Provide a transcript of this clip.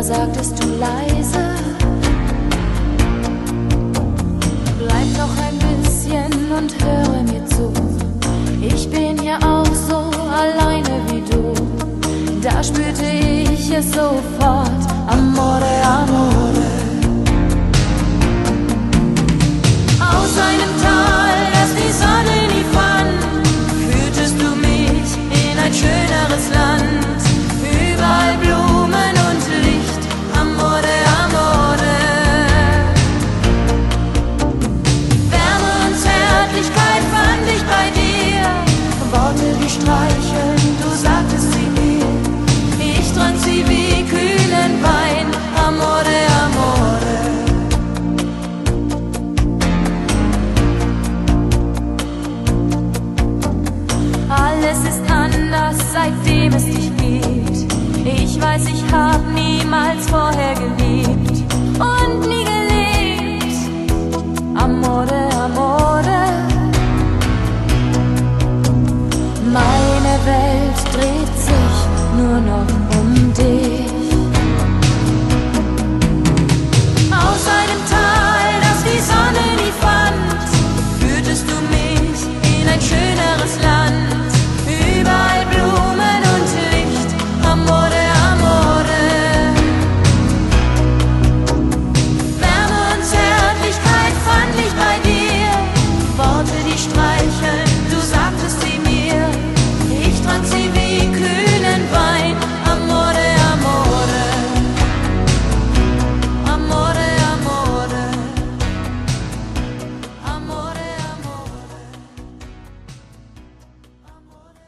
sagtest du leise, bleib noch ein bisschen und höre mir zu. Ich bin ja auch so alleine wie du. Da spürte ich es sofort, Amore, Amore. Aus einem Tal, das die Sonne nie fand, führtest du mich in ein schöneres Land. Überall Blumen und Licht, Amore, Amore. Wärme und Zärtlichkeit fand ich bei dir, Worte wie Streicheln, du sagtest sie mir. Ich trank sie wie kühlen Wein, Amore, Amore. Alles ist anders, seitdem es dich gibt. Ich weiß, ich hab niemals vorher geliebt und nie gelebt. Amore, Amore. Meine Welt dreht sich nur noch um